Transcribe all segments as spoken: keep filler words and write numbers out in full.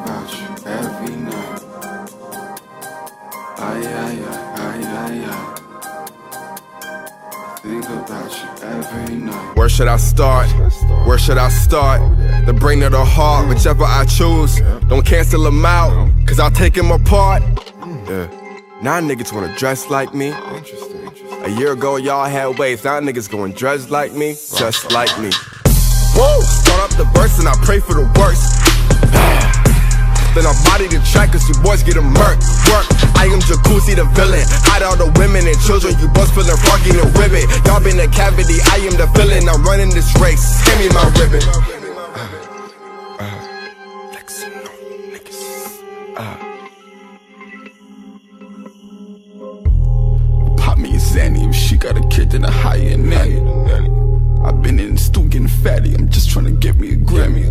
about you every night. Ay, ay, ay, ay, ay, ay. Think about you every night. Where should I start? Where should I start? The brain or the heart, whichever I choose. Don't cancel them out, cause I'll take them apart. Yeah. Now niggas wanna dress like me. A year ago y'all had waves, now niggas going dress like me, just like me. Whoa! Start up the verse and I pray for the worst. Then I body the track cause you boys get a murk. Work, I am Jacuzzi the villain. Hide all the women and children, you boys feeling froggy and ribbit. Y'all been a cavity, I am the villain. I'm running this race, hand me my ribbon. Uh, uh, flexing on niggas. Uh. Pop me a Zanny if she got a kid, then a higher nanny. I've been in the stew getting fatty, I'm just trying to get me a Grammy.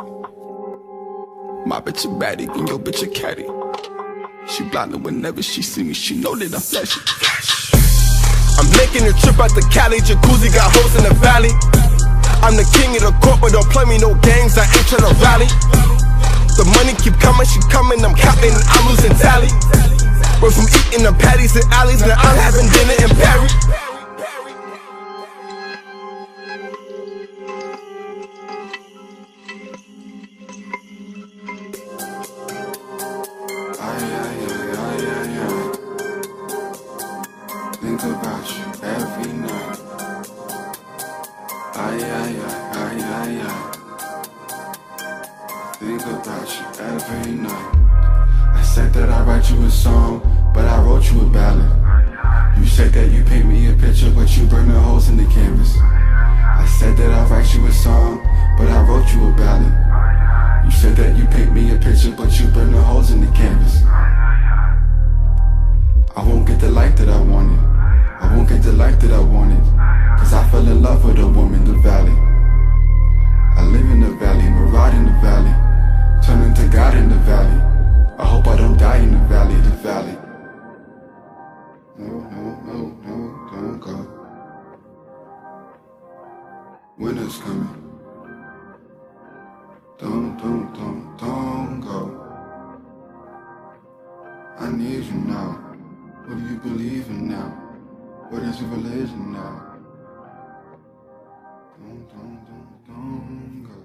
My bitch a baddie, and your bitch a catty. She blinded whenever she see me, she know that I'm flashy. I'm making a trip out to Cali, Jacuzzi got hoes in the valley. I'm the king of the court, but don't play me no games, I ain't tryna rally. The money keep coming, she coming, I'm counting, I'm losing tally. We're from eating the patties and alleys, now I'm having dinner in Paris. Think about you every night. Ay, ay, ay, ay, ay, ay. Think about you every night. I said that I write you a song, but I wrote you a ballad. You said that you paint me a picture, but you burn the holes in the canvas. I said that I write you a song, but I wrote you a ballad. You said that you paint me a picture, but you burn the holes in the canvas. I won't get the life that I wanted. I won't get the life that I wanted. Cause I fell in love with a woman, the valley. I live in the valley, mirage in the valley. Turn into God in the valley. I hope I don't die in the valley, the valley. No, no, no, no, don't go. Winter's coming. Don't, don't, don't, don't go. I need you now. What do you believe in now? What is your religion now? Don't, don't, don't, don't go.